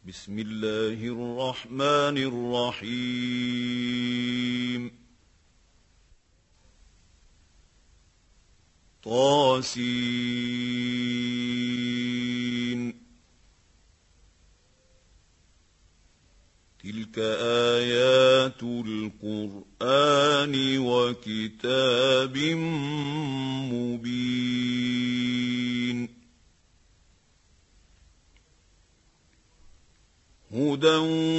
بسم الله الرحمن الرحيم طاسين تلك آيات القرآن وكتاب مبين هدى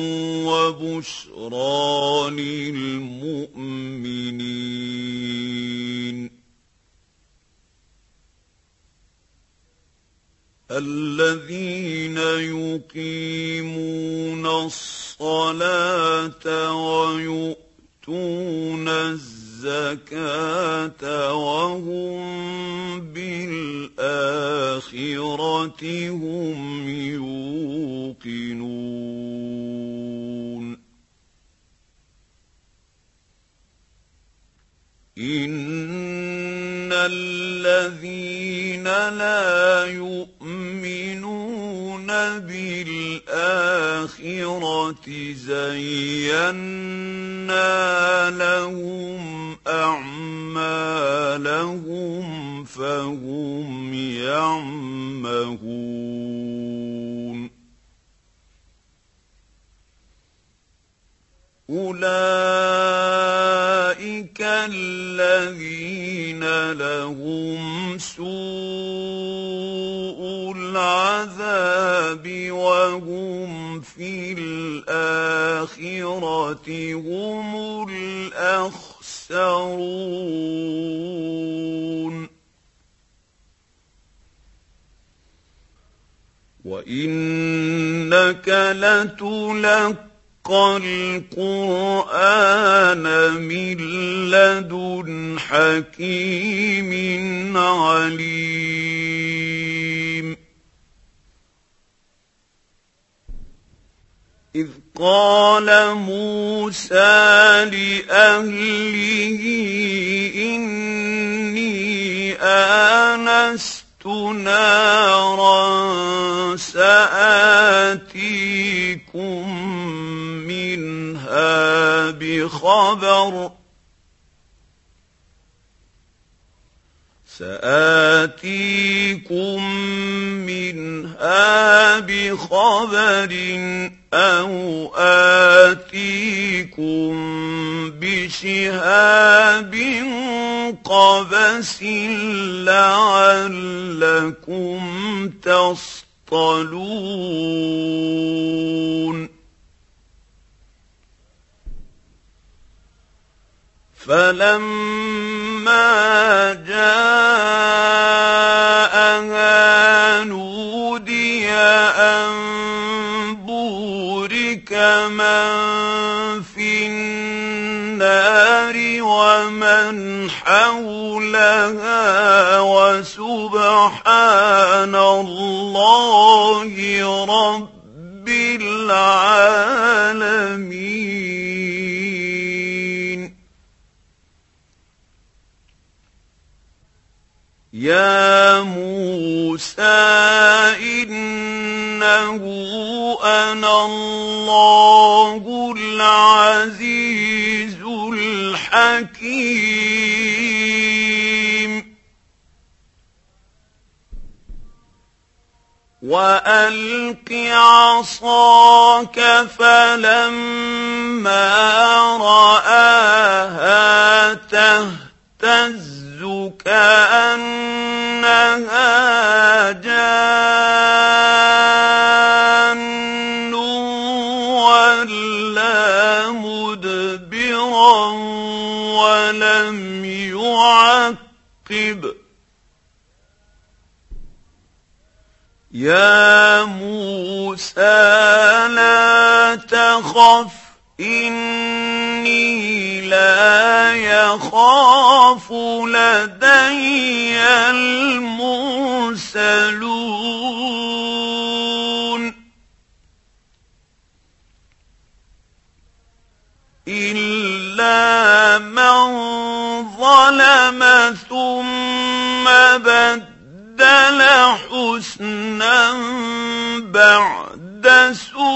وبشرى للمؤمنين الذين يقيمون الصلاة ويؤتون الزكاة وهم بالآخرة هم يوقنون إن الذين لا يؤمنون بالآخرة زينا لهم أعمالهم فهم يعمهون أولئك الذين لهم سوء العذاب وهم في الآخرة هم الأخسرون وإنك لتلقى القرآن من لدن حكيم عليم إذ قال موسى لأهله إني آنست نارا سآتيكم منها بخبر أو آتيكم بشهاب قبس لعلكم تصطلون فلما جاءها نودي أن بورك من في النار ومن حولها وسبحان الله رب العالمين يا موسى إنه أنا الله العزيز الحكيم وألق عصاك فلما رآها تهتز كأنها جان ولا مدبرا ولم يعقب يا موسى لا تخف إني لا يخاف لدي المرسلون إلا من ظلم ثم بدل حسنا بَعْدَ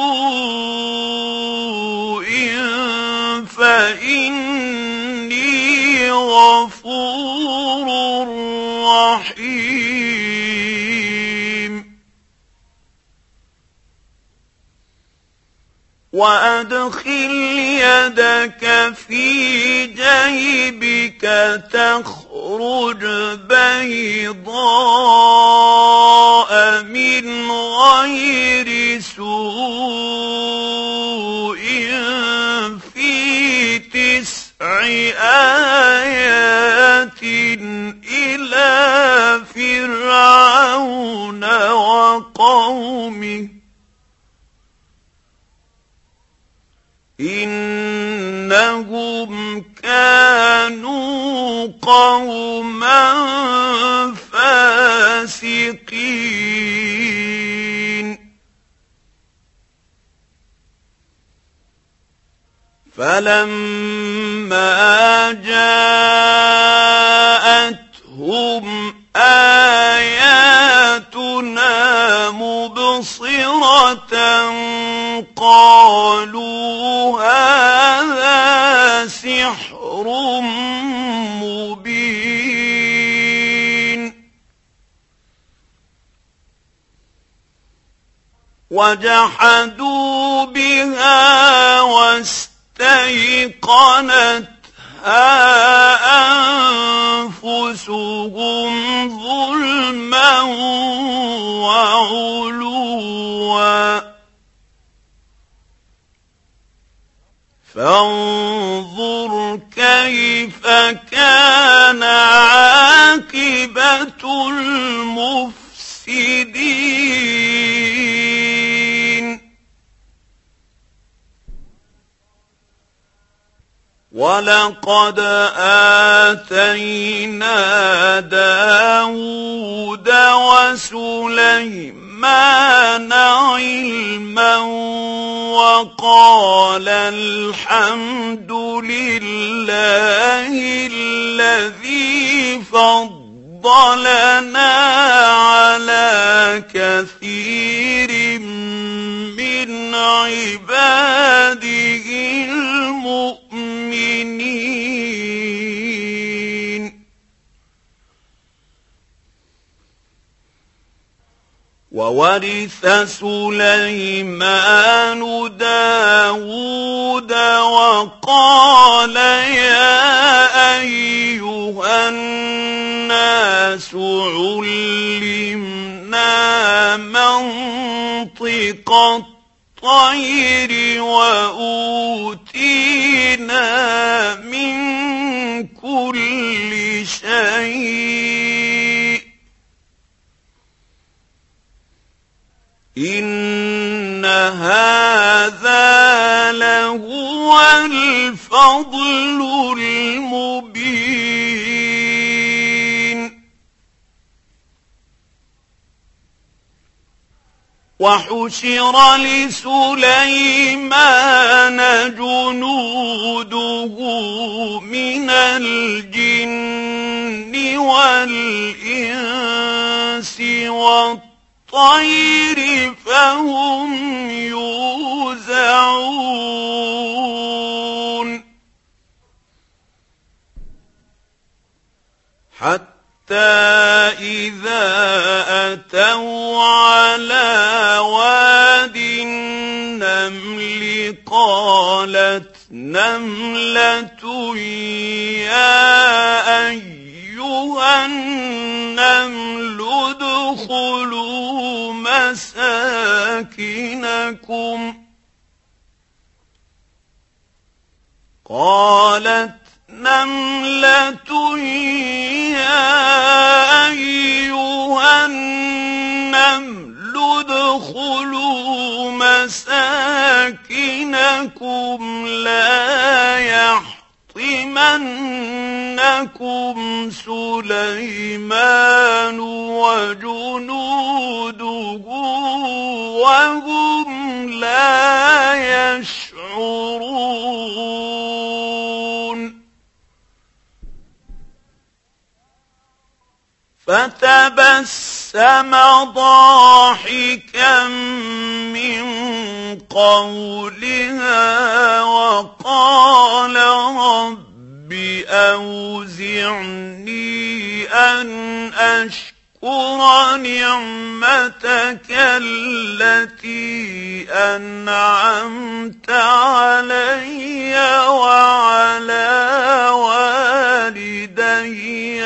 سُوءٍ فَإِنِّي غَفُورٌ رَّحِيمٌ وَأَدْخِلْ يَدَكَ فِي جَيْبِكَ تَخْرُجْ بَيْضَاءَ مِنْ غَيْرِ سُوءٍ فِي 9 آيَاتٍ إِلَىٰ فِرْعَوْنَ وَقَوْمِهِ إِنَّهُمْ كَانُوا قَوْمًا فَاسِقِينَ فَلَمَّا جَاءَتْهُمْ آيَاتُنَا مُبْصِرَةً قَالُوا هَٰذَا سِحْرٌ مُّبِينٌ وَجَحَدُوا بِهَا وَاسْتَيْقَنَتْهَا أَنفُسُهُمْ ظُلْمًا وَعُلُوًّا فانظُرْ كَيْفَ كَانَ عَاقِبَةُ الْمُفْسِدِينَ وَلَقَدْ آتَيْنَا دَاوُودَ وَسُلَيْمَانَ عِلْمًا وَقَالَ الْحَمْدُ لِلَّهِ الَّذِي فَضَّلَنَا عَلَىٰ كَثِيرٍ مِّنْ عِبَادِهِ الْمُؤْمِنِينَ وَوَرِثَ سُلَيْمَانُ دَاوُودَ وَقَالَ يَا أَيُّهَا النَّاسُ عُلِّمْنَا مَنطِقَ الطَّيْرِ وَأُوتِينَا مِن كُلِّ شَيْءٍ إِنَّ هَٰذَا لَهُوَ الْفَضْلُ الْمُبِينُ وَحُشِرَ لِسُلَيْمَانَ جُنُودُهُ مِنَ الْجِنِّ وَالْإِنسِ وَالطَّيْرِ فَهُمْ يُوزَعُونَ حَتَّى إِذَا أَتَوْا عَلَىٰ وَادِ النَّمْلِ قَالَتْ نَمْلَةٌ يَا أَيُّهَا النَّمْلُ ادْخُلُوا مَسَاكِنَكُمْ قَالَتْ نَمْلَةٌ يَا أَيُّهَا النَّمْلُ ادْخُلُوا مَسَاكِنَكُمْ لَا يَحْطِمَنَّكُمْ سُلَيْمَانُ وَجُنُودُهُ وَهُمْ لَا يَشْعُرُونَ فتبسم فَتَبَسَّمَ ضَاحِكًا مِّن قَوْلِهَا وَقَالَ رَبِّ أَوْزِعْنِي أَنْ أَشْكُرَ نِعْمَتَكَ الَّتِي أَنْعَمْتَ عَلَيَّ وَعَلَىٰ وَالِدَيَّ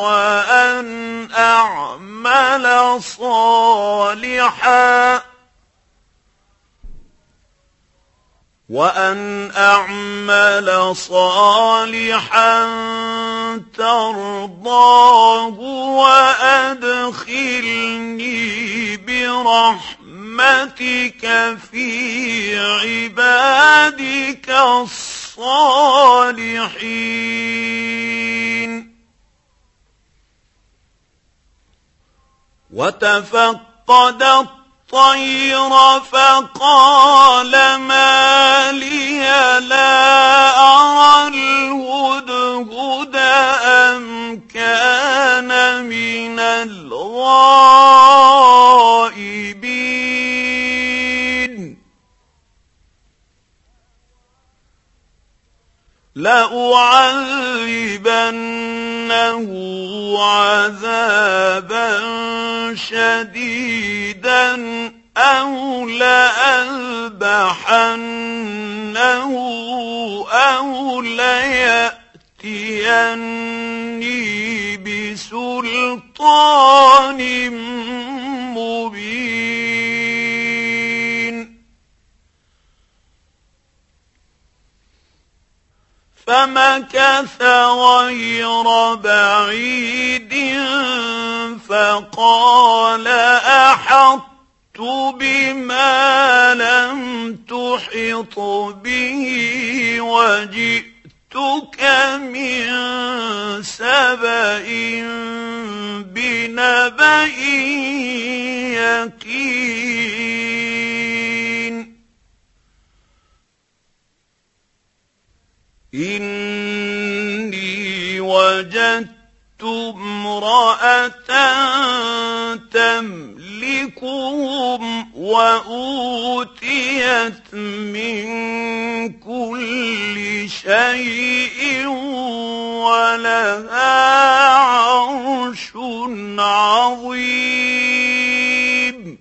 وَأَنْ أَعْمَلَ صَالِحًا تَرْضَاهُ وَأَدْخِلْنِي بِرَحْمَتِكَ فِي عِبَادِكَ الصَّالِحِينَ وَتَفَقَّدَ الطَّيْرَ فَقَالَ مَا لِيَ لَا أَرَى الْهُدْهُدَ أَمْ كَانَ مِنَ الْغَائِبِينَ لَأُعَذِّبَنَّهُ عَذَابًا شَدِيدًا أَوْ لَأَذْبَحَنَّهُ أَوْ لَيَأْتِيَنِّي بِسُلْطَانٍ مُّبِينٍ فَمَكَثَ غَيْرَ بَعِيدٍ فَقَالَ أَحَطتُ بِمَا لَمْ تُحِطْ بِهِ وَجِئْتُكَ مِن سَبَإٍ بِنَبَإٍ يَقِينٍ إِنِّي وَجَدتُّ امْرَأَةً تَمْلِكُهُمْ وَأُوتِيَتْ مِن كُلِّ شَيْءٍ وَلَهَا عَرْشٌ عَظِيمٌ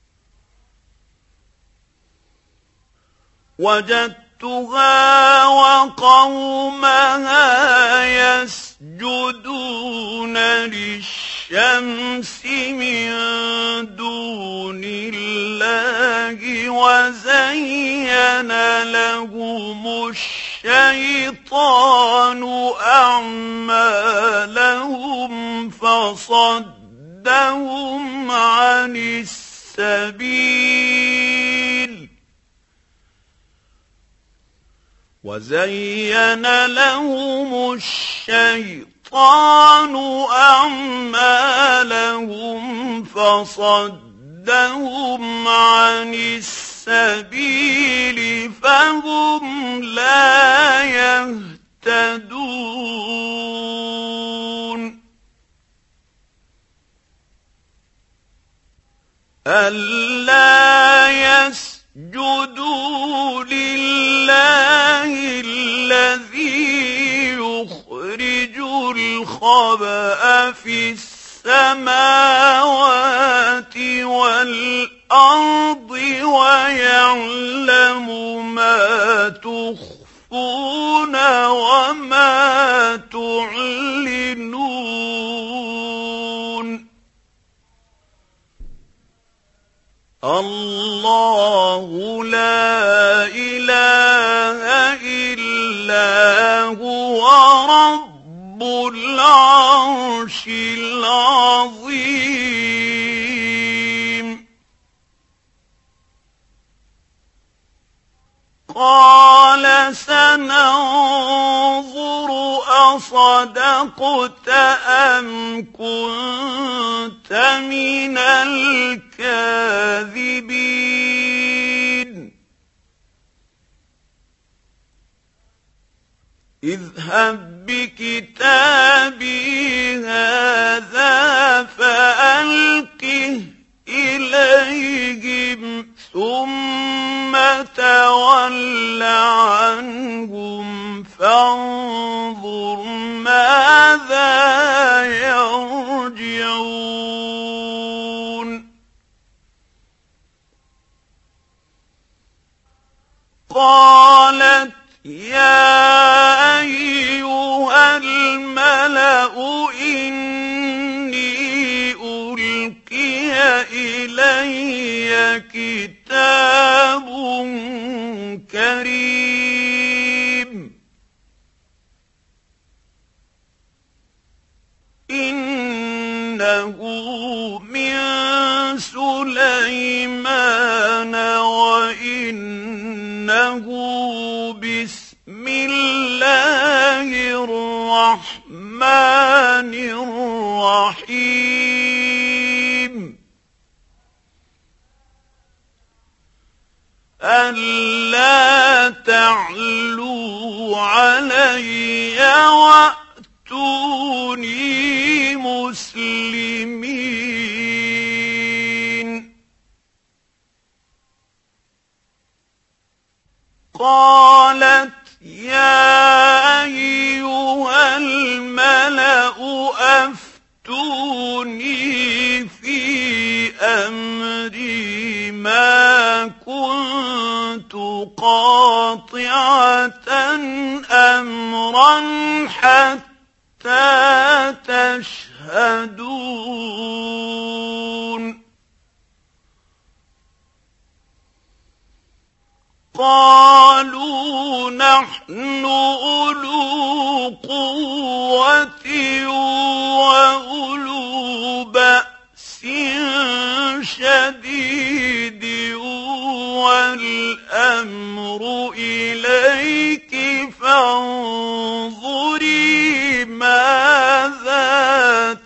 وَجَدتُّهَا وَقَوْمَهَا يَسْجُدُونَ لِلشَّمْسِ مِن دُونِ اللَّهِ وَزَيَّنَ لَهُمُ الشَّيْطَانُ أَعْمَالَهُمْ فَصَدَّهُمْ عَنِ السَّبِيلِ وَزَيَّنَ لَهُمُ الشَّيْطَانُ أَعْمَالَهُمْ فَصَدَّهُمْ عَنِ السَّبِيلِ فَهُمْ لَا يَهْتَدُونَ أَلَّا يَسْجُدُوا لِلَّهِ الَّذِي يُخْرِجُ الْخَبْءَ فِي السَّمَاوَاتِ وَالْأَرْضِ وَيَعْلَمُ مَا تُخْفُونَ وَمَا تعلنون الله لا إله إلا هو رب العرش العظيم قال سننظر أصدقت أم كنت من الكاذبين اذهب بكتابي هذا فألقه إليهم ثم تول عنهم فانظر ماذا يرجعون قالت يا أيها الملأ إني ألقي إلي كتاب كريم إنه من سليمان وإنه بسم الله الرحمن الرحيم ألا تعلوا علي وأتوني مسلمين قالت يا أيها الملأ أفتوني في أمري ما كنت قاطعة أمرا حتى تشهدون قالوا نحن أولو قوة وأولو بأس شديد والأمر إليك فانظري ماذا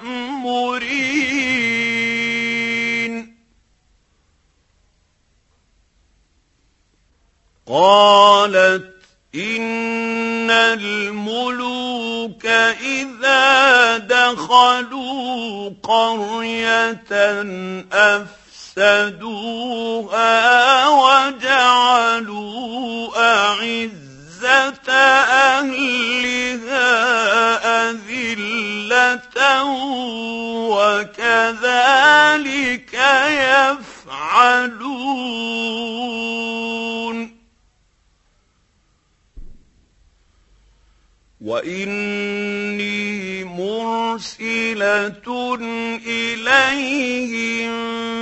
تأمرين قالت إن الملوك إذا دخلوا قرية أفسدوها وجعلوا أعزة أهلها أذلة وكذلك يفعلون وإني مرسلة إليهم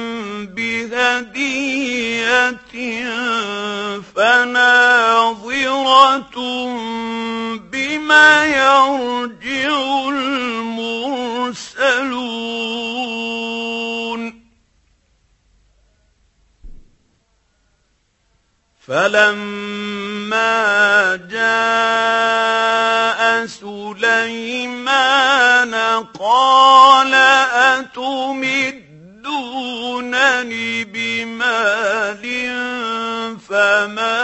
بهدية فناظرة بما يرجع المرسلون فلما جاء سليمان قال أتمدونني بمال فما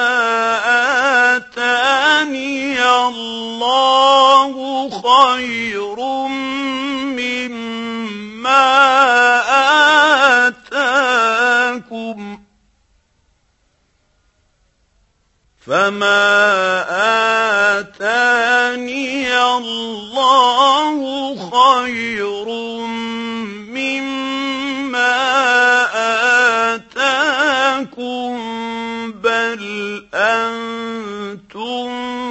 آتاني الله خير مما آتاكم فما آتاني الله خير مما آتاكم بل أنتم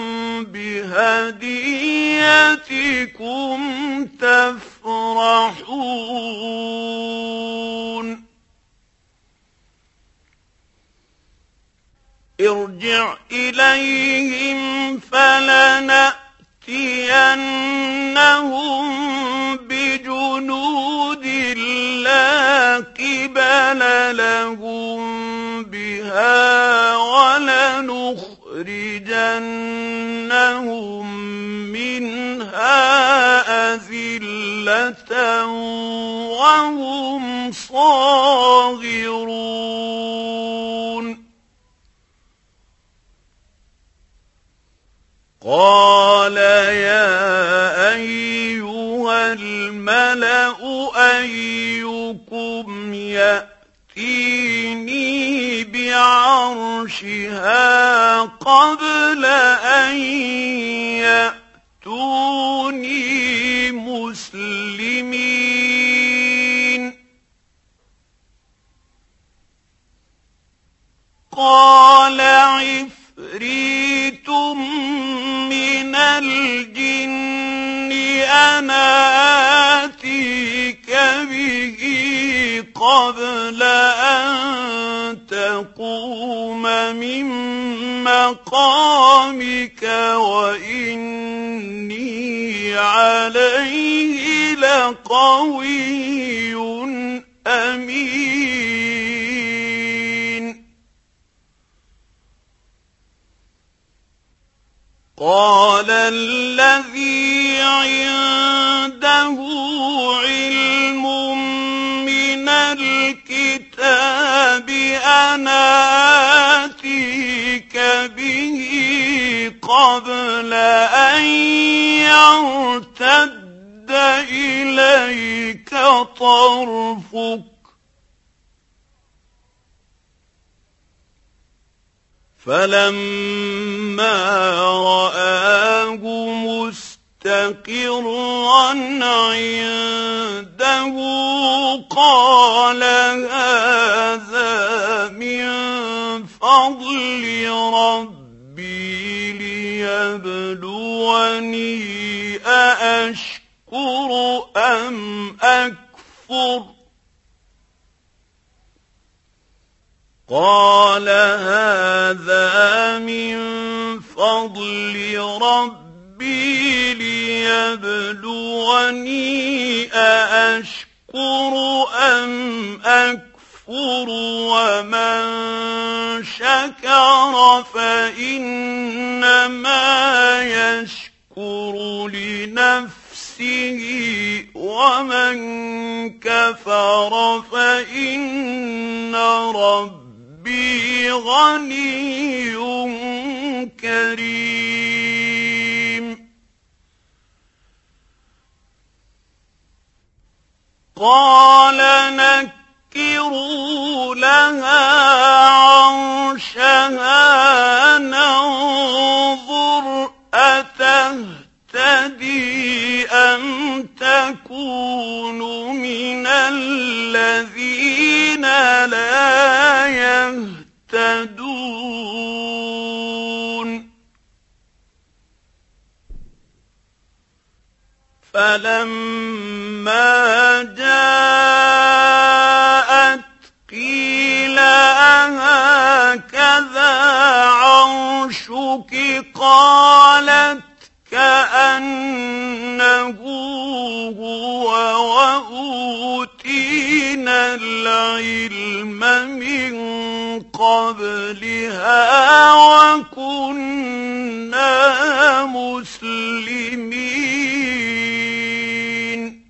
بهديتكم تفرحون ارجع إليهم فلنأتينهم بجنود لا قبل لهم بها ولنخرجنهم منها أذلة وهم صاغرون قَالَ يَا أَيُّهَا الْمَلَأُ أَيُّكُمْ يَأْتِينِي بِعَرْشِهَا قَبْلَ أَن يَأْتُونِي مُسْلِمِينَ قَالَ عِفْرِيتٌ مِّنَ الْجِنِّ أَنَا آتِيكَ بِهِ قَبْلَ أَن تَقُومَ مِن مَّقَامِكَ وَإِنِّي عَلَيْهِ لَقَوِيٌّ أَمِينٌ قَالَ الَّذِي عِندَهُ عِلْمٌ مِّنَ الْكِتَابِ أَنَا آتِيكَ بِهِ قَبْلَ أَن يَرْتَدَّ إِلَيْكَ طَرْفُكَ فَلَمَّا رَآهُ مُسْتَقِرًّا عِندَهُ قَالَ هَٰذَا مِن فَضْلِ رَبِّي لِيَبْلُوَنِي أَأَشْكُرُ أَمْ أَكْفُرُ قَالَ هَٰذَا مِن فَضْلِ رَبِّي لِيَبْلُوَنِي أَأَشْكُرُ أَمْ أَكْفُرُ وَمَن شَكَرَ فَإِنَّمَا يَشْكُرُ لِنَفْسِهِ وَمَن كَفَرَ فَإِنَّ رَبِّي غَنِيٌّ كَرِيمٌ قَالَ نَكِّرُوا لَهَا عَرْشَهَا نَنظُرْ أَتَهْتَدِي أَمْ تَكُونُ مِنَ الَّذِينَ لَا يَهْتَدُونَ فَلَمَّا جَاءَتْ قِيلَ أَهَٰكَذَا عَرْشُكِ قَالَتْ كَأَنَّهُ هُوَ وَأُوتِينَا الْعِلْمَ مِن قَبْلِهَا وَكُنَّا مُسْلِمِينَ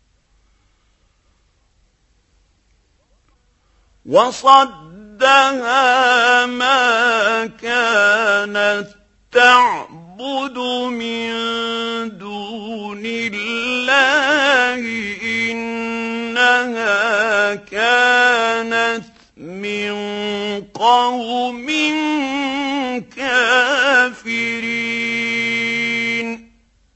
وَصَدَّهَا مَا كَانَتْ تَعْبُدُ مِن دُونِ اللَّهِ إِنَّهَا كَانَتْ مِن قَوْمٍ كَافِرِينَ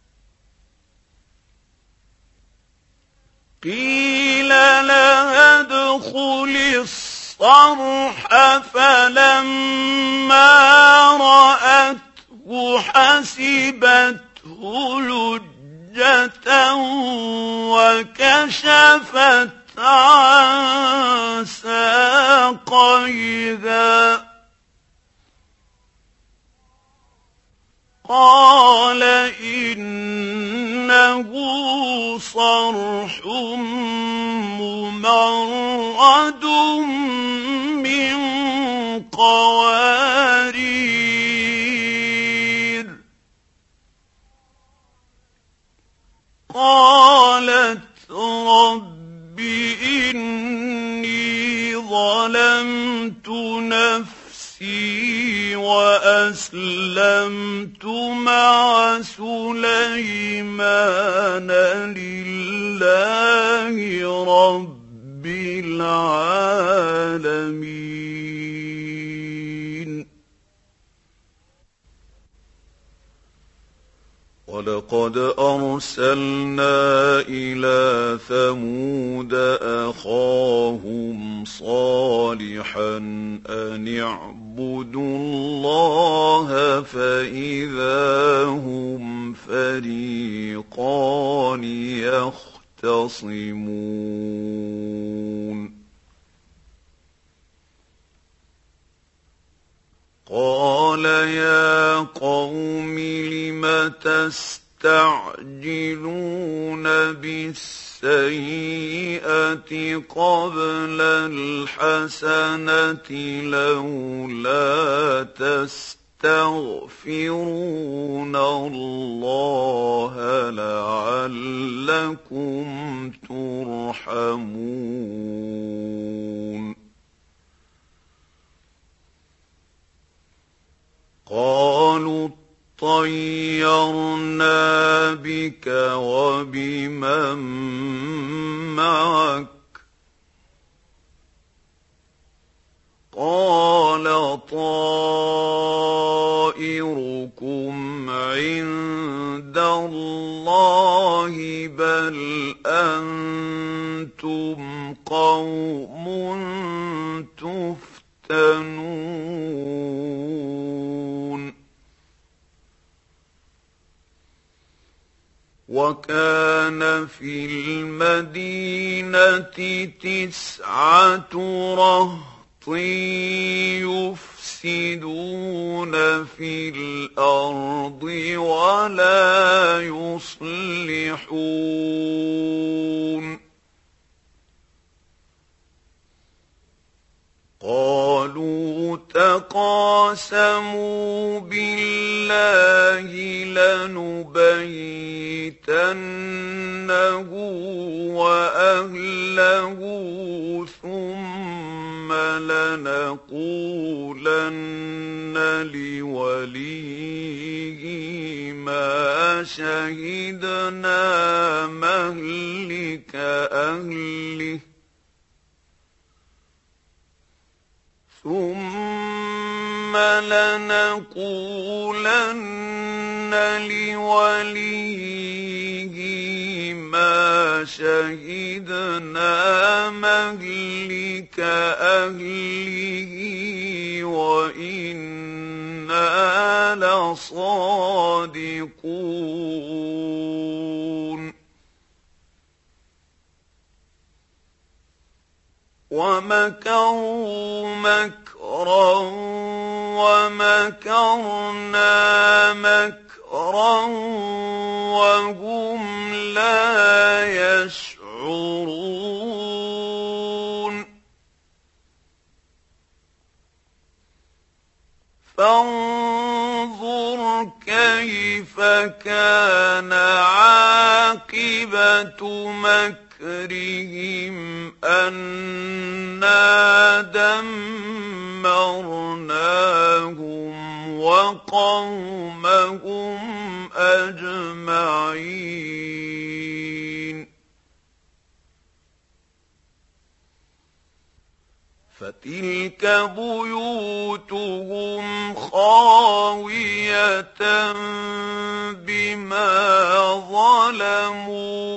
قِيلَ لَهَا ادْخُلِي الصَّرْحَ فَلَمَّا رَأَتْهُ حَسِبَتْهُ لُجَّةً وَكَشَفَتْ عَن سَاقَيْهَا قَالَ إِنَّهُ صَرْحٌ مُّمَرَّدٌ مِّن قَوَارِيرَ قَالَتْ رَبِّ إِنِّي ظَلَمْتُ نَفْسِي وأسلمت مع سليمان لله رب العالمين. ولقد أرسلنا إلى ثمود أخاهم صالحا أن اعبدوا الله فإذا هم فريقان يختصمون. قال يا قوم لم تستعجلون بالسيئة قبل الحسنة لولا تستغفرون الله لعلكم ترحمون. قالوا اطيرنا بك وبمن معك قال طائركم عند الله بل أنتم قوم تفتنون. وكان في المدينة 9 رهط يفسدون في الأرض ولا يصلحون. قالوا تقاسموا بالله لنبيتنه وأهله ثم لنقولن لوليه ما شهدنا مهلك أهله ثم لنقولن لوليه ما شهدنا مهلك أهله وإنا لصادقون. ومكروا مكرا ومكرنا مكرا وهم لا يشعرون. فانظر كيف كان عاقبة مكرهم أنا دمرناهم وقومهم أجمعين. فتلك بيوتهم خاوية بما ظلموا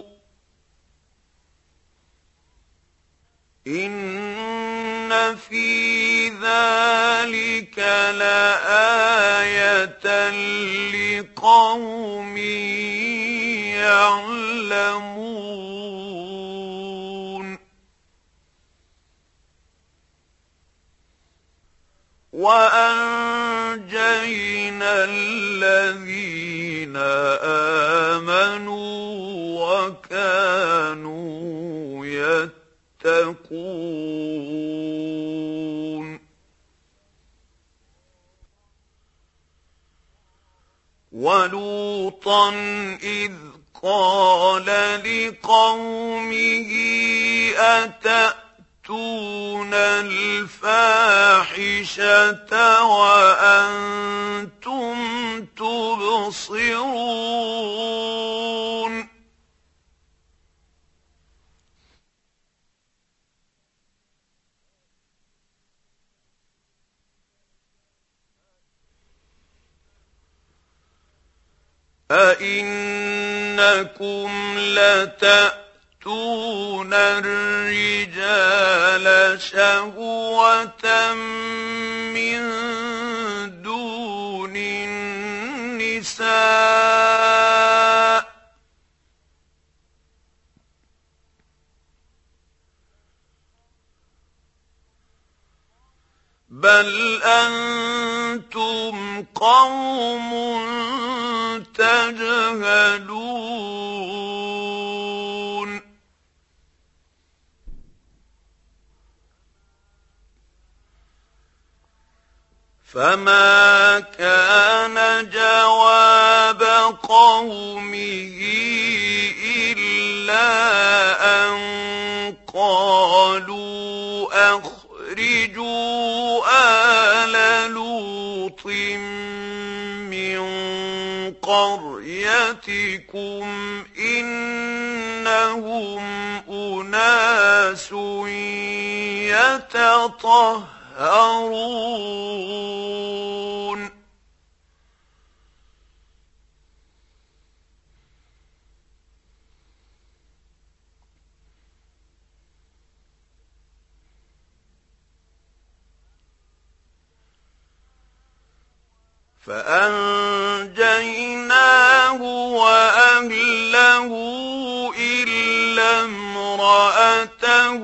إن في ذلك لآية لقوم يعلمون. وأنجينا الذين آمنوا وكانوا يتقون. ولوطا إذ قال لقومه تأتون الفاحشة وأنتم تبصرون أئنكم لتأتون الرجال شهوة من دون النساء بل أنتم قوم تجهلون فما كان جواب قومه إلا أن قالوا أخرجوا آل لوط من قريتكم إنهم أناس يتطهرون فأنجيناه وأهله إلا امرأته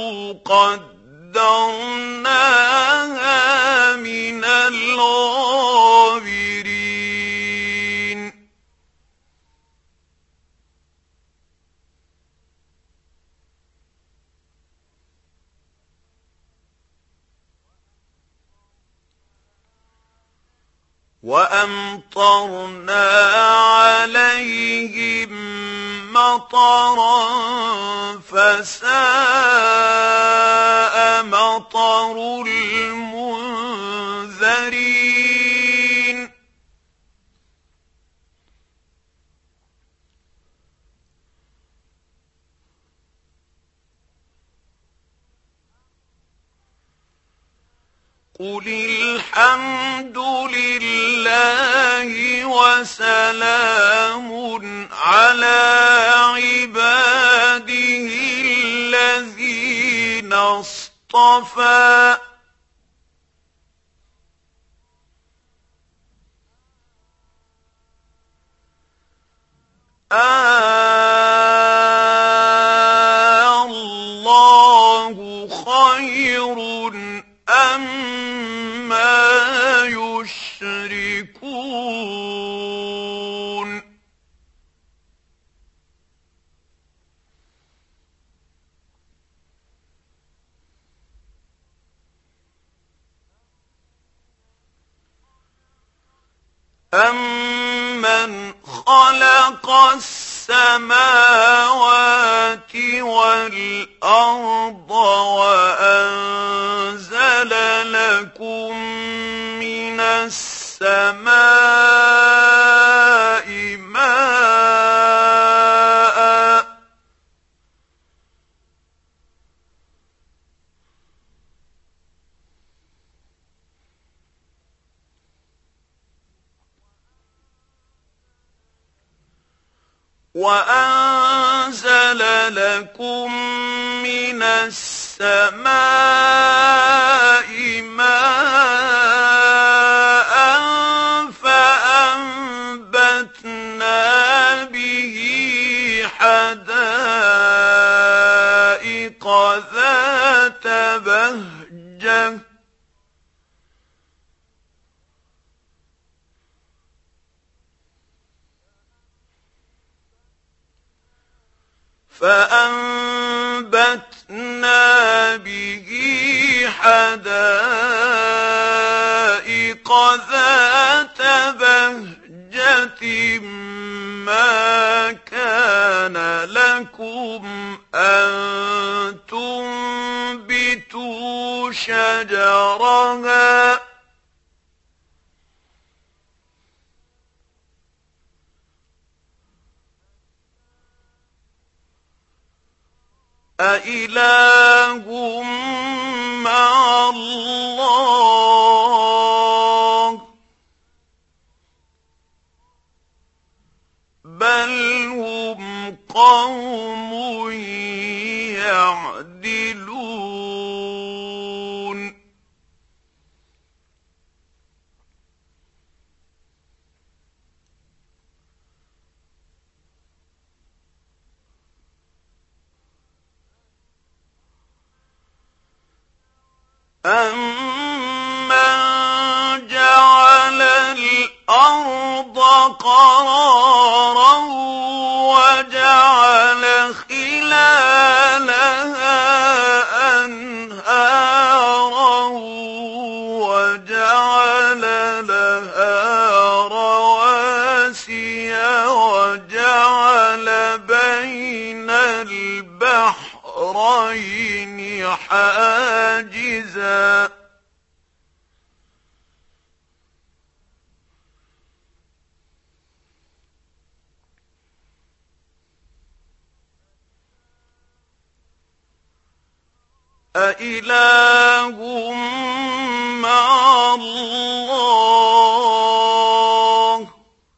قدرناها من الغابرين وأمطرنا عليهم مطرا فساء مطر المنذرين قل الحمد لله وسلام على عباده الذين اصطفى الله خير أما يشركون أَمَّنْ خَلَقَ السَّمَاوَاتِ وَالْأَرْضَ وَأَنزَلَ لَكُم مِّنَ السَّمَاءِ مَاءً وَأَنزَلَ لَكُم مِّنَ السَّمَاءِ مَاءً فَأَنبَتْنَا بِهِ حَدَائِقَ ذَاتَ بَهْجَةٍ ما كان لكم أن تنبتوا شجرها أإله مع الله بل هم قوم يعدلون أَمَّن جَعَلَ الْأَرْضَ قَرَارًا وَجَعَلَ خِلَالَهَا أَنْهَارًا وَجَعَلَ لَهَا رَوَاسِيَ وَجَعَلَ بَيْنَ الْبَحْرَيْنِ حَاجِزًا أإله مع الله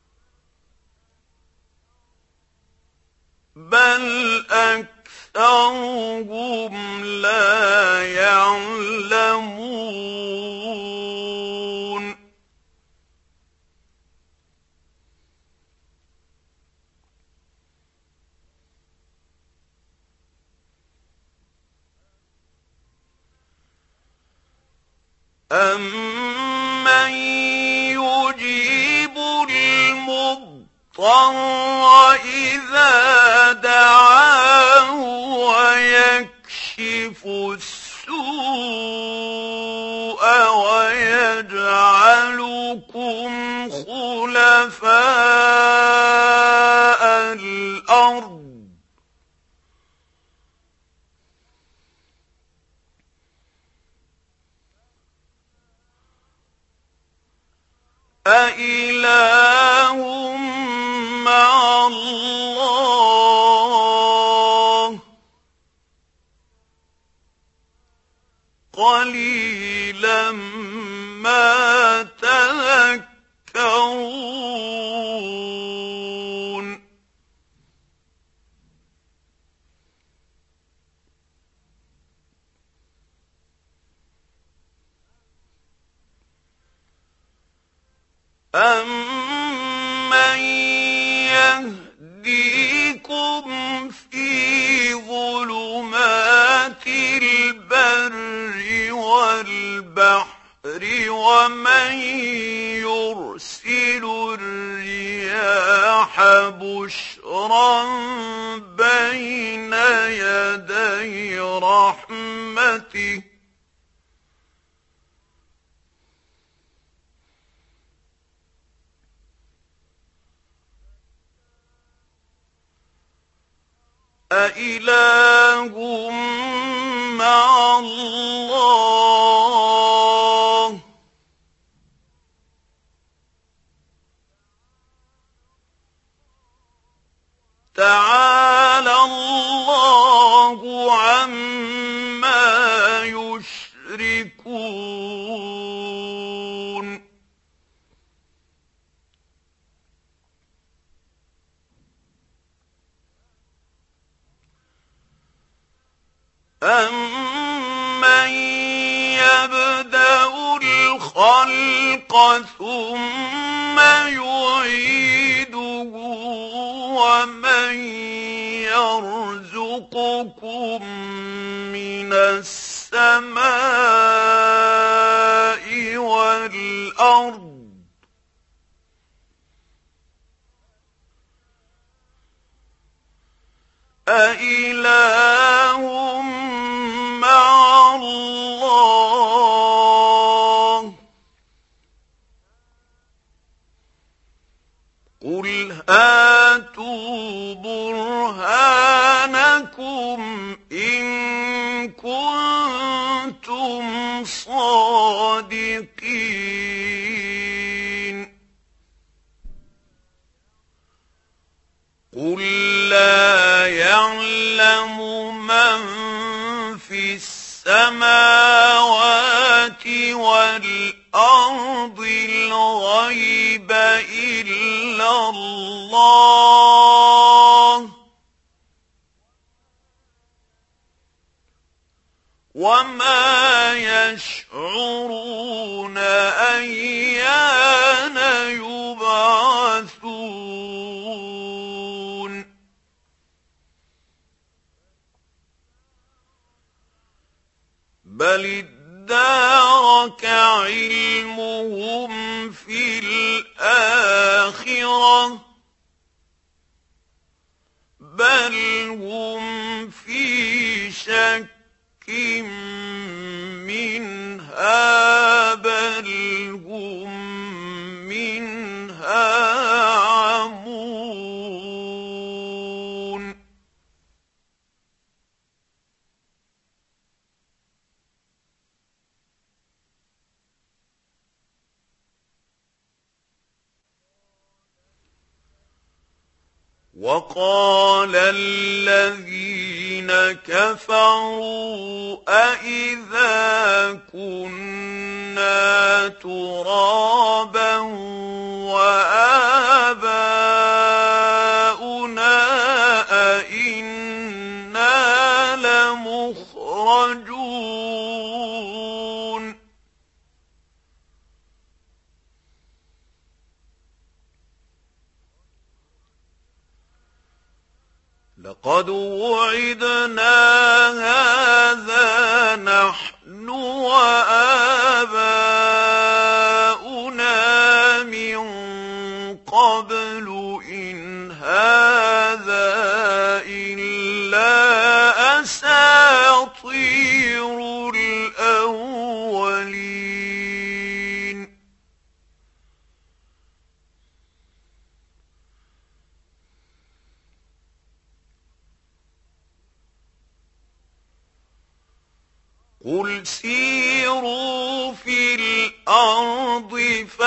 بل أكثرهم لا يعلمون أَمَّن يُجِيبُ الْمُضْطَرَّ إِذَا دَعَاهُ وَيَكْشِفُ السُّوءَ وَيَجْعَلُكُمْ خُلَفَاءَ الْأَرْضِ أإله مع الله قليلا ما تذكرون أَمَّن يَهْدِيكُمْ فِي ظُلُمَاتِ الْبَرِّ وَالْبَحْرِ وَمَن يُرْسِلُ الرِّيَاحَ بُشْرًا بَيْنَ يَدَيْ رَحْمَتِهِ أإله مع الله تعالى الله عما يشركون أَمَّن يَبْدَأُ الْخَلْقَ ثُمَّ يُعِيدُهُ وَمَن يَرْزُقُكُم مِّنَ السَّمَاءِ وَالْأَرْضِ أإله مع الله قل هاتوا برهانكم إن كنتم الصادقين قل لا يعلم من في السماوات والأرض الغيب إلا الله وما يشعرون أيان يبعثون بل ادارك علمهم في الآخرة بل هم في شك منها بل هم منها عمون وقال الذين كفروا أإذا كنا ترابا وآباؤنا أإنا لمخرجون لقد وعدنا هذا نحن وآباؤنا من قبل إن هذا إلا أساطير الأولين قل سيروا في الأرض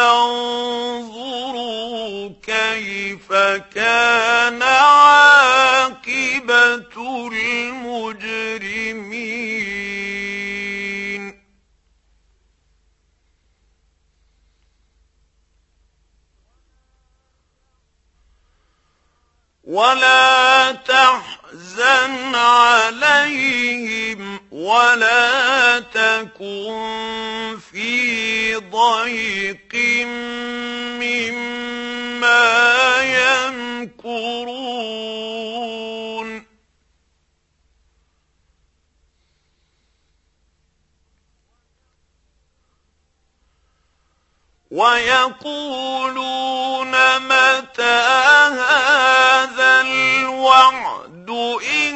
فانظروا كيف كان عاقبة المجرمين ولا تحزن عليهم ولا تكن في ضيق مما يمكرون ويقولون متى هذا الوعد إن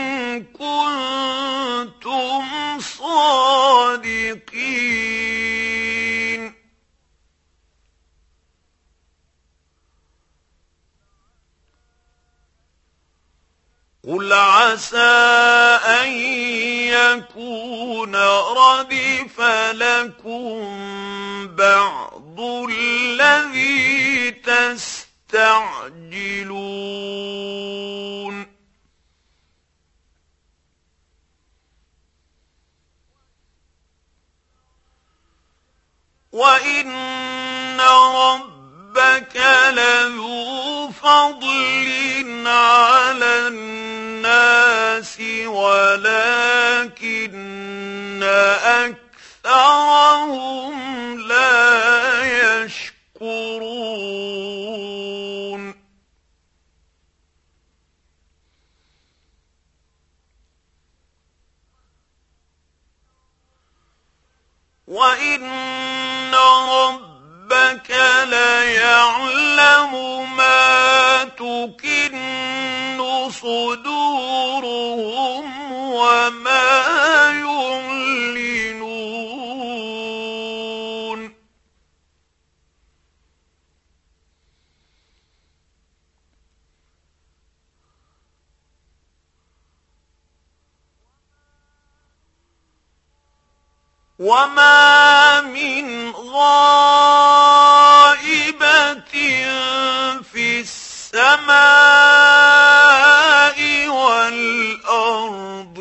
كنتم صادقين قل عسى أن يكون ردف لكم بعض الذي تستعجلون وإن ربك لذو فضل على الناس ولكن أكثرهم لا يشكرون وإن ربك ليعلم ما تكن صدورهم وما يعلنون وما من غائبة في السماء والأرض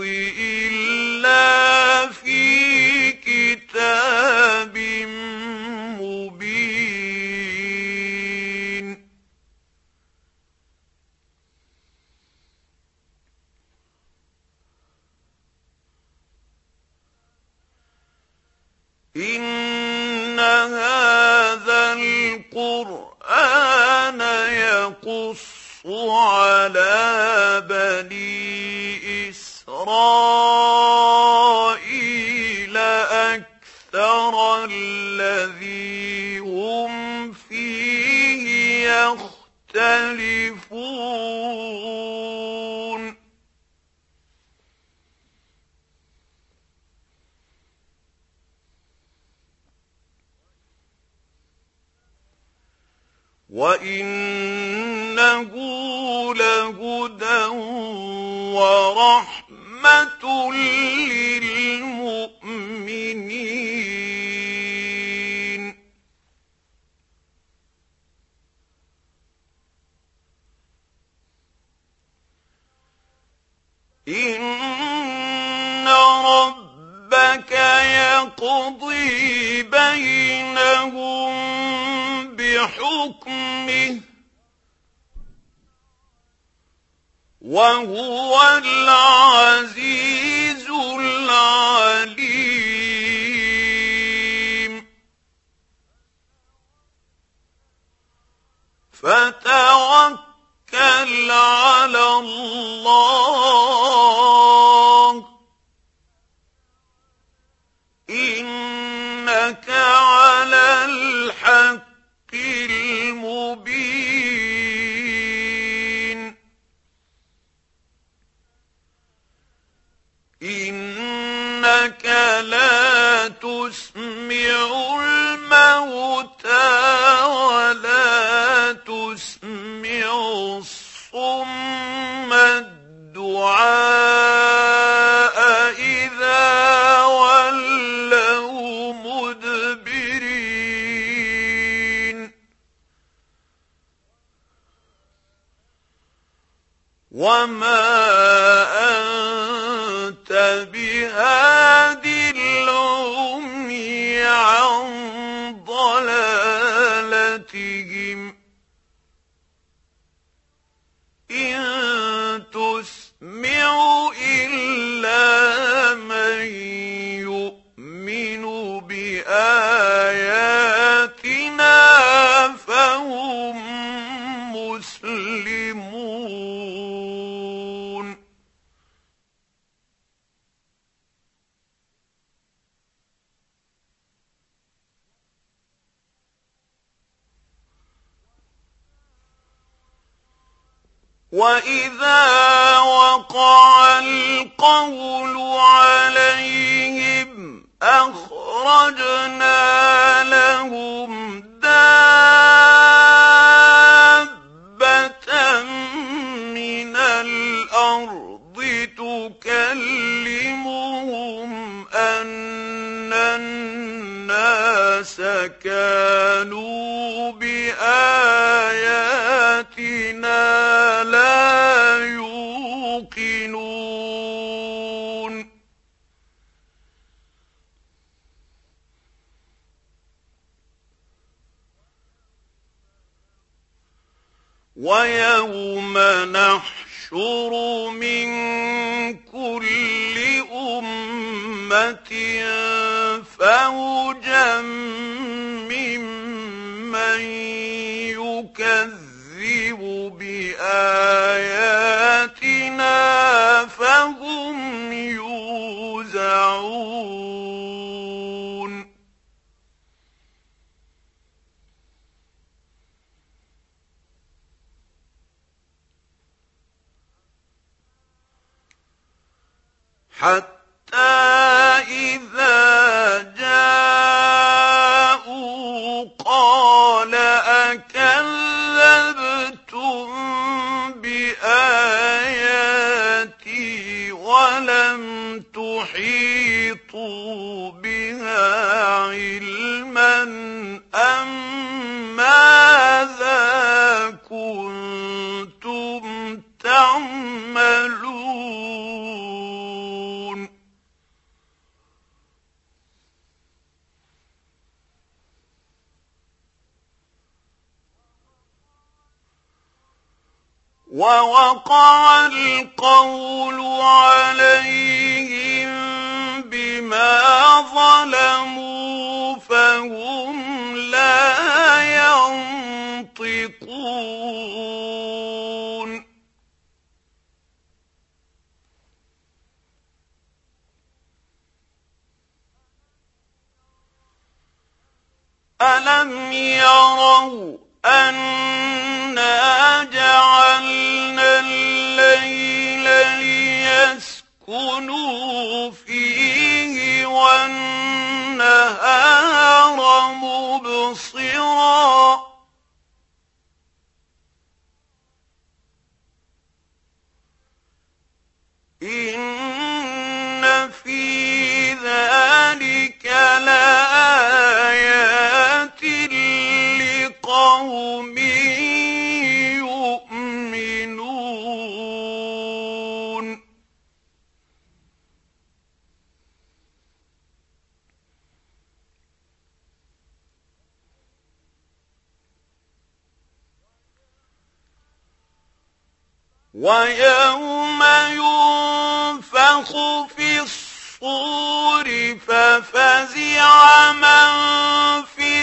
إلا في كتاب مبين. إن هذا القرآن يقص على بني إسرائيل أكثر الذي هم فيه يختلفون. وإنه لهدى ورحمة للمؤمنين. إن ربك يقضي بينهم بحكمه وهو العزيز العليم. فتوكل على الله إنك على الحق المبين. إنك لا تسمع الموتى ولا تسمع الصم الدعاء إذا ولوا مدبرين. وما أنت بهاد العمي عن ضلالتهم إن تسمع إلا من يؤمن بآياتنا فهم مسلمون. وإذا وقع القول عليهم أخرجنا لهم دابة من الأرض تكلمهم أن الناس كانوا بآياتنا لا يوقنون. ويوم نحشر من كل أمة فوجا ممن يكذب بآياتنا فهم يوزعون. حتى إذا جاءوا قال أكذبتم بآياتي ولم تحيطوا بها أم ماذا كنتم تعملون ووقع القول عليهم بما ظلموا فهم لا ينطقون ألم يروا أنا جعلنا الليل ليسكنوا فيه والنهار مبصرا إن في ذلك لآيات لقوم يؤمنون ويوم ينفخ في الصور ففزع من في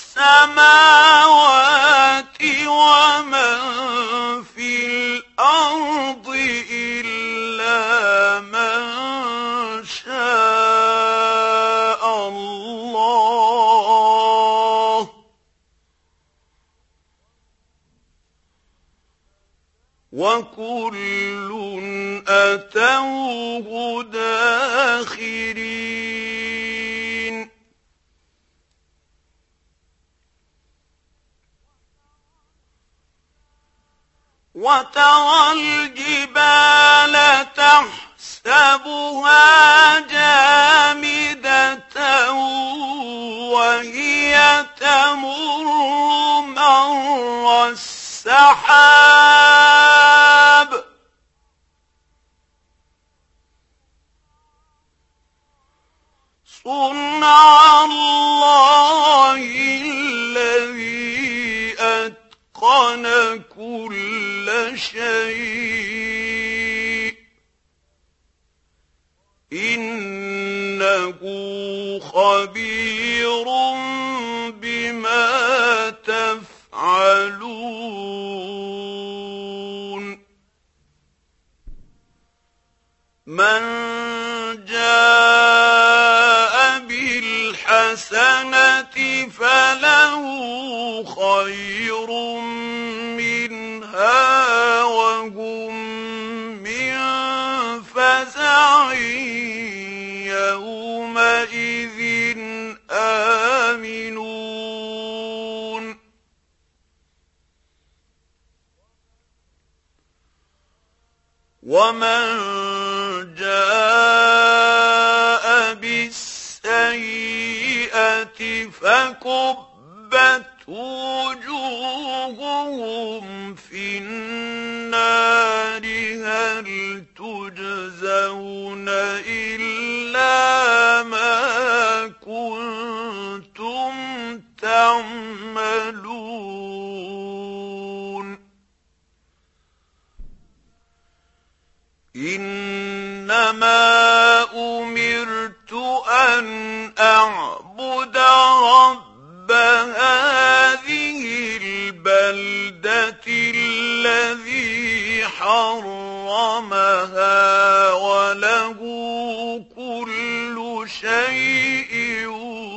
السماوات ومن في الأرض إلا من شاء الله وكل أتوه داخرين وترى الجبال تحسبها جامدة وهي تمر مر السحاب صنع الله الذي أتقن كل شيء إنه خبير بما تفعلون من جاء بالحسنة فله خير منها وهم من فزع يومئذ آمنون ومن جاء بالسيئة فكبت وجوههم في النار هل تجزون إلا ما كنتم تعملون إنما أمرت أن أعبد رب هذه البلدة الذي حرمها وله كل شيء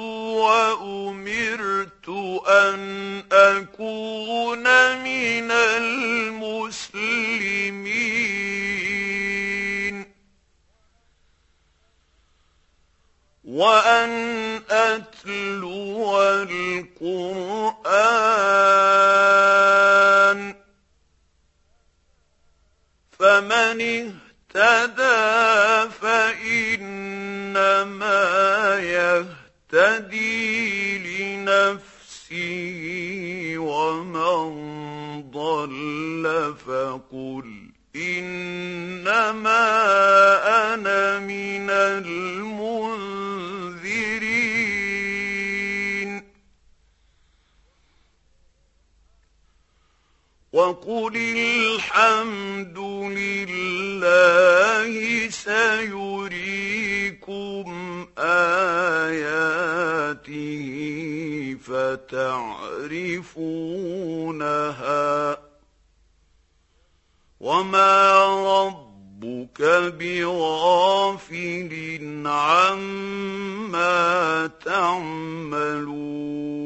وأمرت أن أكون من المسلمين وأن أتلو القرآن فمن اهتدى فإنما يهتدي لنفسه نفسه ومن ضل فقل إنما أنا من المنذرين وقل الحمد لله سيريكم آياته فتعرفونها وما ربك بغافل عما تعملون